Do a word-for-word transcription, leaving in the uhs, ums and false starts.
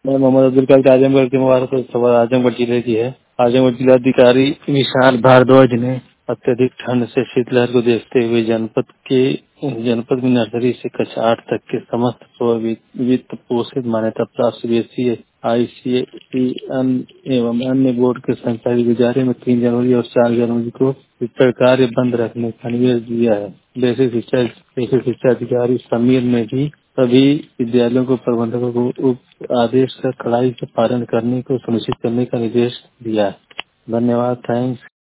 मैं मोहम्मद अब्दुल कादिर आजमगढ़ की मुबारक खबर आजमगढ़ जिले की है। आजमगढ़ जिलाधिकारी विशाल भारद्वाज ने अत्यधिक ठंड से शीतलहर को देखते हुए जनपद के जनपद में नर्सरी से कक्षा आठ तक के समस्त स्व वित्त पोषित मान्यता प्राप्त सीबीएसई आईसीएसई एवं अन्य बोर्ड के संचालित विद्यालय में तीन जनवरी और चार जनवरी को शिक्षण कार्य बंद रखने का निर्देश दिया है। बेसिक शिक्षा बेसिक शिक्षा अधिकारी समीर ने भी सभी विद्यालयों को प्रबंधकों को उप आदेश का कड़ाई से पालन करने को सुनिश्चित करने का निर्देश दिया है। धन्यवाद। थैंक्स।